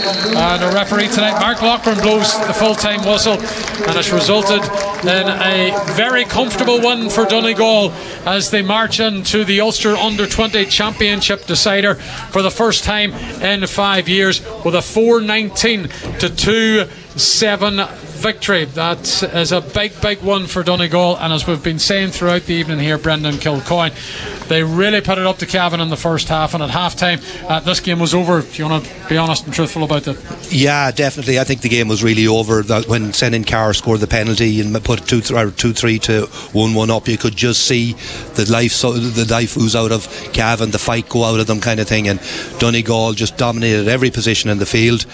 The referee tonight, Mark Loughran, blows the full-time whistle, and it's resulted in a very comfortable win for Donegal as they march into the Ulster Under-20 Championship decider for the first time in 5 years with a 4-19 to 2-7 victory. That is a big one for Donegal, and as we've been saying throughout the evening here, Brendan, Kilcoyne, they really put it up to Cavan in the first half, and at half time this game was over. If you want to be honest and truthful about it. Yeah, definitely. I think the game was really over when Senan Carr scored the penalty and put 2-3 to 1-1 up. You could just see the life ooze out of Cavan, the fight go out of them kind of thing, and Donegal just dominated every position in the field.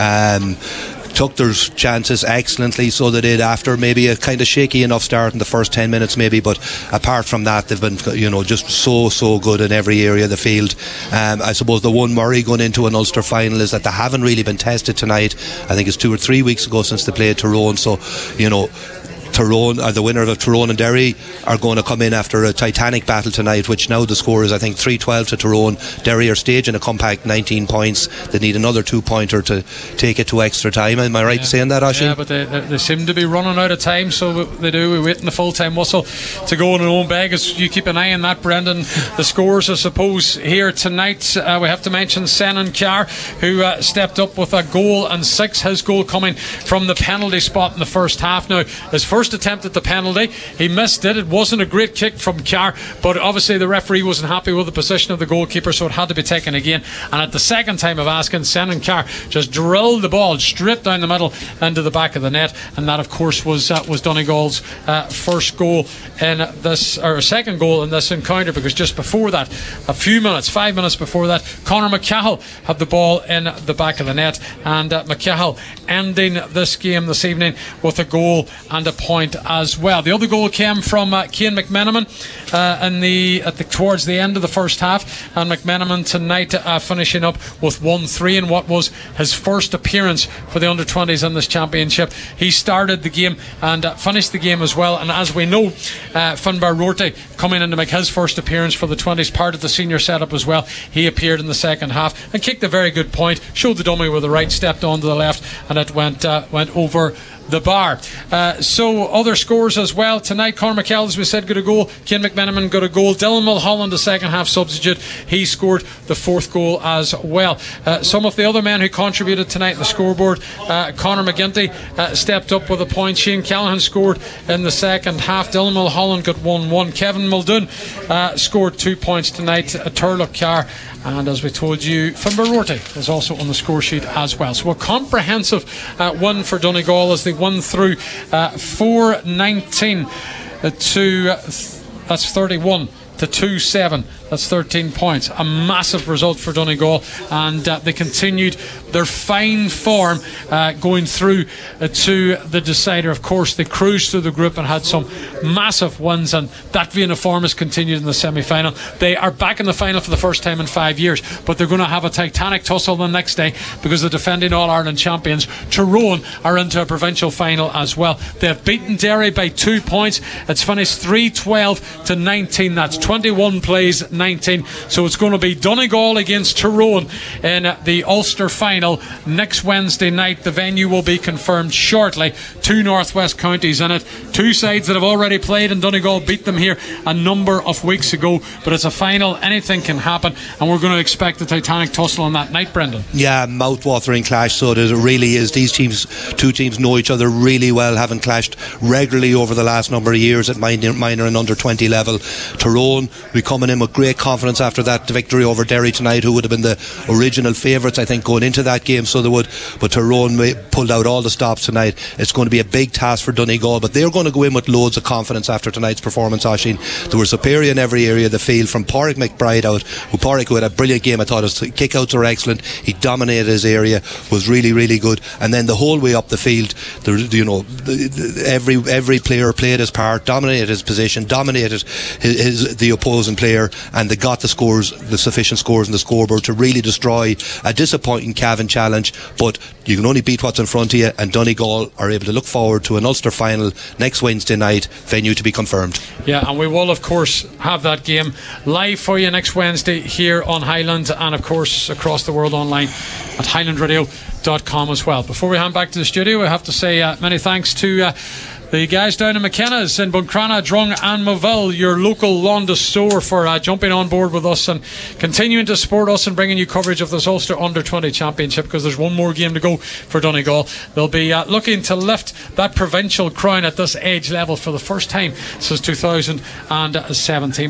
Took their chances excellently, so they did, after maybe a kind of shaky enough start in the first 10 minutes maybe, but apart from that they've been just so good in every area of the field. I suppose the one worry going into an Ulster final is that they haven't really been tested tonight. I think it's 2 or 3 weeks ago since they played Tyrone, so Tyrone, or the winner of Tyrone and Derry, are going to come in after a titanic battle tonight, which now the score is I think 3-12 to Tyrone. Derry are staging a compact 19 points. They need another 2-pointer to take it to extra time. Am I right in saying that, Oisín? Yeah, but they seem to be running out of time, so they do. We're waiting the full-time whistle to go in our own bag. As you keep an eye on that, Brendan, the scores I suppose here tonight, we have to mention Senan Carr, who stepped up with a goal and 6, his goal coming from the penalty spot in the first half. Now, his first attempt at the penalty, he missed it. It wasn't a great kick from Carr, but obviously the referee wasn't happy with the position of the goalkeeper, so it had to be taken again. And at the second time of asking, Senan Carr just drilled the ball straight down the middle into the back of the net, and that of course was Donegal's first goal in this, or second goal in this encounter, because just before that, 5 minutes before that, Conor McCahill had the ball in the back of the net, and McCahill ending this game this evening with a goal and a point as well. The other goal came from Cian McMenamin towards the end of the first half, and McMenamin tonight finishing up with 1-3 in what was his first appearance for the under-20s in this championship. He started the game and finished the game as well, and as we know, Finbar Rorty coming in to make his first appearance for the 20s, part of the senior setup as well. He appeared in the second half and kicked a very good point, showed the dummy with the right, stepped on to the left, and it went over the bar. So other scores as well tonight. Conor McCahill, as we said, got a goal. Cian McMenamin got a goal. Dylan Mulholland, the second half substitute, he scored the fourth goal as well. Some of the other men who contributed tonight in the scoreboard, Conor McGinty stepped up with a point. Shane Callahan scored in the second half. Dylan Mulholland got 1-1. Kevin Muldoon scored 2 points tonight. Turlough Carr, and as we told you, Finbar Rorty is also on the score sheet as well. So a comprehensive win for Donegal as they won through 4-19 to that's 31 to 2-7. That's 13 points. A massive result for Donegal, and they continued their fine form going through to the decider. Of course, they cruised through the group and had some massive wins, and that vein of form has continued in the semi-final. They are back in the final for the first time in 5 years, but they're going to have a titanic tussle the next day because the defending All-Ireland champions Tyrone are into a provincial final as well. They have beaten Derry by 2 points. It's finished 3-12 to 19. That's 21 plays, 19. So it's going to be Donegal against Tyrone in the Ulster final next Wednesday night. The venue will be confirmed shortly. 2 northwest counties in it, 2 sides that have already played, and Donegal beat them here a number of weeks ago. But it's a final, anything can happen, and we're going to expect a titanic tussle on that night, Brendan. Yeah, mouth-watering clash, so it really is. These two teams know each other really well, having clashed regularly over the last number of years at minor and under 20 level. Tyrone be coming in with great confidence after that victory over Derry tonight, who would have been the original favourites, I think, going into that game, so they would, but Tyrone pulled out all the stops tonight. It's going to be a big task for Donegal, but they're going to go in with loads of confidence after tonight's performance, Oisín. They were superior in every area of the field, from Pádraig McBride out, who had a brilliant game. I thought his kick-outs were excellent. He dominated his area, was really, really good, and then the whole way up the field, every player played his part, dominated his position, dominated the opposing player, and they got the scores, the sufficient scores in the scoreboard to really destroy a disappointing Cavan challenge. But you can only beat what's in front of you, and Donegal are able to look forward to an Ulster final next Wednesday night, venue to be confirmed. Yeah, and we will of course have that game live for you next Wednesday here on Highland, and of course across the world online at highlandradio.com as well. Before we hand back to the studio, I have to say many thanks to the guys down in McKenna's in Buncrana, Drung and Moville, your local Londa store, for jumping on board with us and continuing to support us and bringing you coverage of this Ulster Under-20 Championship, because there's one more game to go for Donegal. They'll be looking to lift that provincial crown at this age level for the first time since 2017.